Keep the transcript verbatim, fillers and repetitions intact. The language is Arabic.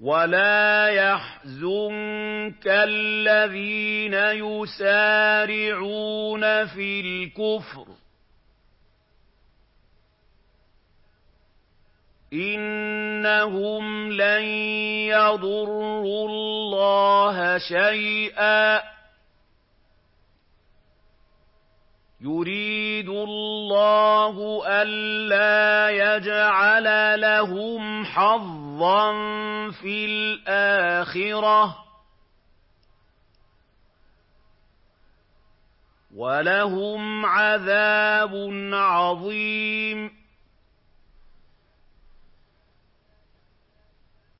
وَلَا يَحْزُنكَ الَّذِينَ يُسَارِعُونَ فِي الْكُفْرِ ۚ إِنَّهُمْ لَن يَضُرُّوا اللَّهَ شَيْئًا ۗ يُرِيدُ اللَّهُ أَلَّا يَجْعَلَ لَهُمْ حَظًّا فِي الْآخِرَةِ ۖ وَلَهُمْ عَذَابٌ عَظِيمٌ